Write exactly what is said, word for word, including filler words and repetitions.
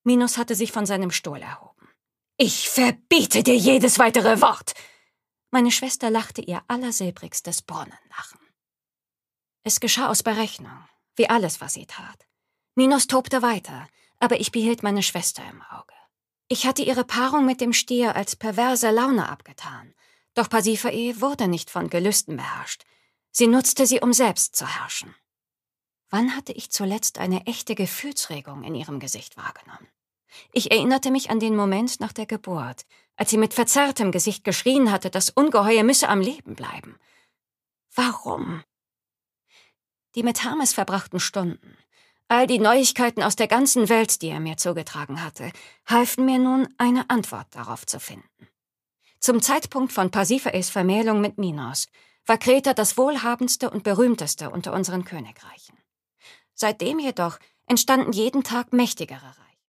Minos hatte sich von seinem Stuhl erhoben. »Ich verbiete dir jedes weitere Wort!« Meine Schwester lachte ihr allersilbrigstes Brunnenlachen. Es geschah aus Berechnung, wie alles, was sie tat. Minos tobte weiter, aber ich behielt meine Schwester im Auge. Ich hatte ihre Paarung mit dem Stier als perverse Laune abgetan, doch Pasiphae wurde nicht von Gelüsten beherrscht. Sie nutzte sie, um selbst zu herrschen. Wann hatte ich zuletzt eine echte Gefühlsregung in ihrem Gesicht wahrgenommen? Ich erinnerte mich an den Moment nach der Geburt, als sie mit verzerrtem Gesicht geschrien hatte, das Ungeheuer müsse am Leben bleiben. Warum? Die mit Hermes verbrachten Stunden, all die Neuigkeiten aus der ganzen Welt, die er mir zugetragen hatte, halfen mir nun, eine Antwort darauf zu finden. Zum Zeitpunkt von Pasiphaes Vermählung mit Minos war Kreta das wohlhabendste und berühmteste unter unseren Königreichen. Seitdem jedoch entstanden jeden Tag mächtigere Reiche.